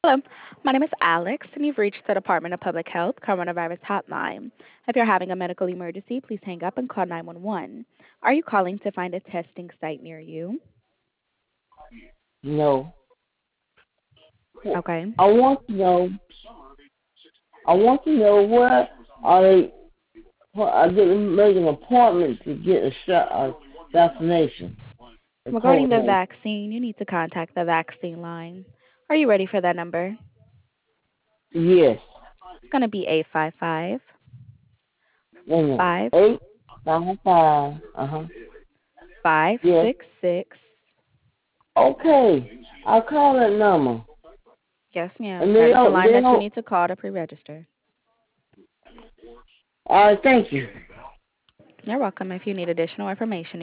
Hello, my name is Alex, and you've reached the Department of Public Health Coronavirus Hotline. If you're having a medical emergency, please hang up and call 911. Are you calling to find a testing site near you? No. Okay. I want to know. I want to know where are they? I didn't make an appointment to get a shot, vaccination, a Regarding the COVID. vaccine, you need to contact the vaccine line. Are you ready for that number? Yes. It's going to be 855 Wait a minute. 5 855. Yes. 566. Okay. I'll call that number. Yes, ma'am. And That they is the don't. line They that you don't. need to call to pre-register. All right. Thank you. You're welcome. If you need additional information,